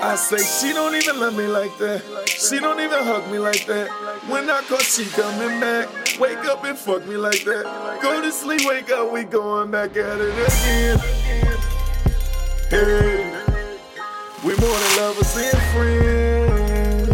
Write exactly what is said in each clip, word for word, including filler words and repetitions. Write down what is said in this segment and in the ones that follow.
I say she don't even love me like that. She don't even hug me like that. When I call, she coming back. Wake up and fuck me like that. Go to sleep, wake up, we going back at it again. Hey, we more than lovers and friends.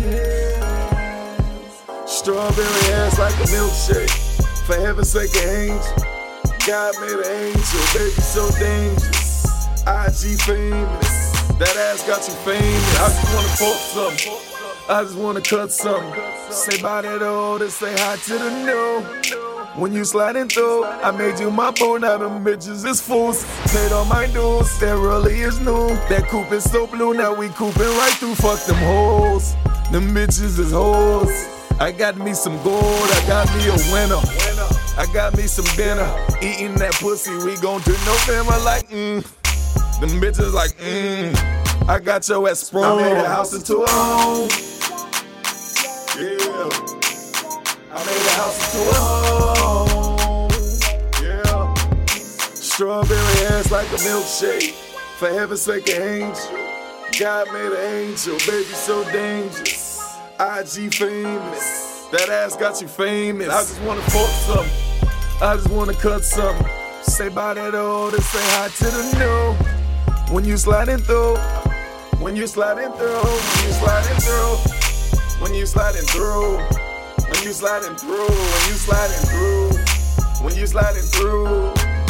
Strawberry ass like a milkshake. For heaven's sake, an angel. God made an angel, baby, so dangerous. I G famous. That ass got you famous. I just wanna fuck something. I just wanna cut something. Say bye to the old and say hi to the new. When you sliding through, I made you my bone. Now them bitches is fools. Paid all my dues, that really is new. That coupe is so blue, now we cooping right through. Fuck them hoes, them bitches is hoes. I got me some gold, I got me a winner. I got me some dinner. Eating that pussy, we gon' do November like mmm. Them bitches like, mmm, I got your ass sprung. I made a house into a home. Yeah. I made a house into a home. Yeah. Strawberry ass like a milkshake. For heaven's sake, an angel. God made an angel, baby, so dangerous. I G famous. That ass got you famous. I just wanna fuck something. I just wanna cut something. Say bye to the old and say hi to the new. When you sliding through, when you sliding through, when you sliding through, when you sliding through, when you sliding through, when you sliding through, when you sliding through.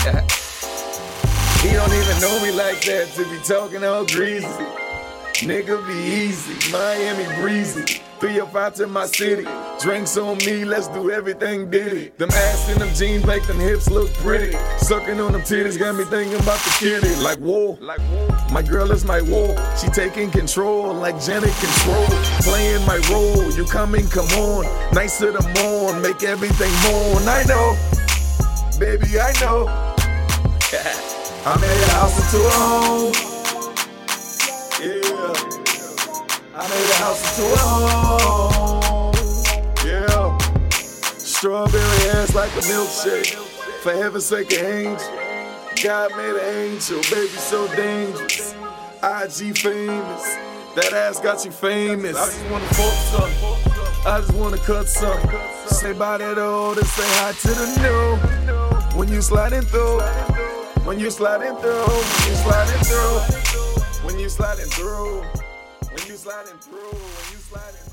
He don't even know me like that to be talking all greasy. Nigga be easy, Miami breezy. Three or five to my city. Drinks on me, let's do everything diddy. Them ass in them jeans make them hips look pretty. Sucking on them titties got me thinking about the kitty. Like whoa, like whoa. My girl is my whoa. She taking control like Janet Control. Playing my role, you coming, come on. Nice to the morn, make everything mourn. I know, baby, I know. I made a house into a home. Yeah. I made a house into a home. Yeah. Strawberry ass like a milkshake. For heaven's sake, an angel. God made an angel, baby, so dangerous. I G famous. That ass got you famous. I just wanna fuck something. I just wanna cut something. Say bye to the old and say hi to the new. When you sliding through, when you sliding through, when you sliding through, when you sliding through. When you sliding through, when you sliding